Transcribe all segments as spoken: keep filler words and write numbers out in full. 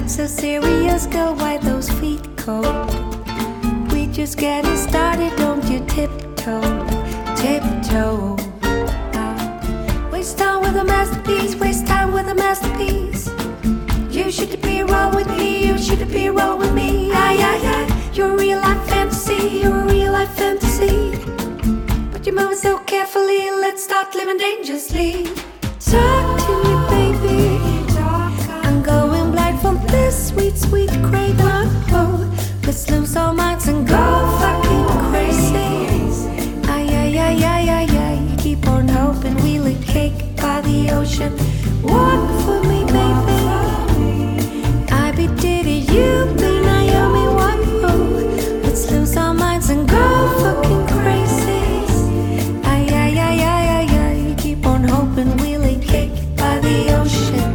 So serious, girl, why those feet cold? We just getting started, don't you tiptoe, tiptoe. Uh, waste time with a masterpiece, waste time with a masterpiece. You should be wrong with me, you should be wrong with me. Aye, aye, aye. You're a real life fantasy, you're a real life fantasy. But you're moving so carefully, let's start living dangerously. Talk to me, baby. I'm going blind from this sweet, sweet craving. Oh, let's lose our minds and go fucking crazy. Ay, ay, ay, ay, ay, ay. Keep on hoping we'll eat cake by the ocean. Walk for me, baby. I be Diddy, you be Naomi. Walk, oh, let's lose our minds and go fucking crazy. Ay, ay, ay, ay, ay, ay. Keep on hoping we'll eat cake by the ocean.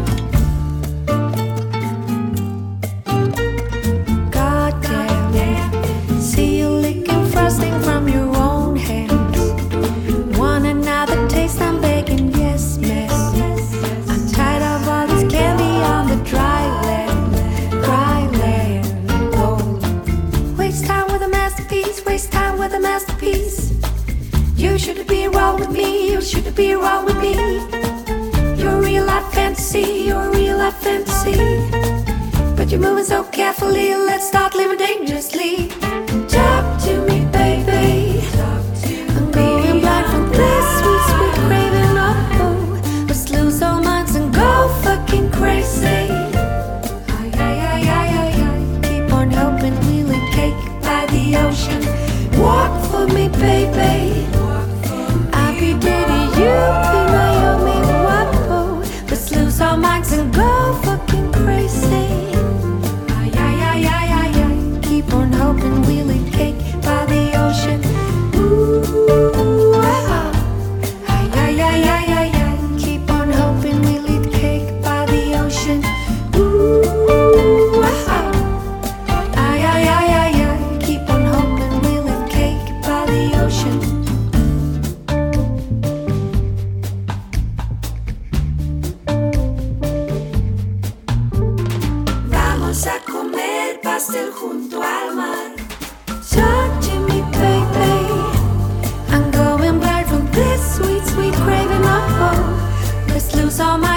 From your own hands, want another taste? I'm begging, yes, miss. I'm tired of all this candy on the dry land, dry land. Oh, waste time with a masterpiece, waste time with a masterpiece. You shouldn't be wrong with me, you shouldn't be wrong with me. You're a real life fantasy, you're a real life fantasy. But you're moving so carefully, let's start living dangerously. Talk to me, baby. I'm going blind from this sweet, sweet craving. Oh, let's lose our minds and go fucking crazy. Ay, ay, ay, ay, ay, ay. Keep on hoping we'll eat cake by the ocean. Walk for me, baby. I be Diddy, you be Naomi. Walk, oh, let's lose our minds and go fucking crazy. Ay, ay, ay, ay, ay, ay. Keep on hoping we'll eat cake by the ocean. Ooh, ah. Ay, ay, ay, ay, ay, ay. Keep on hoping we'll eat cake by the ocean. Ooh, ah. Ay, ay, ay, ay, ay. Keep on hoping we'll eat cake by the ocean. Vamos a comer pastel junto al mar. Talk to me, baby. I'm going blind from this sweet, sweet craving. Oh, let's lose all my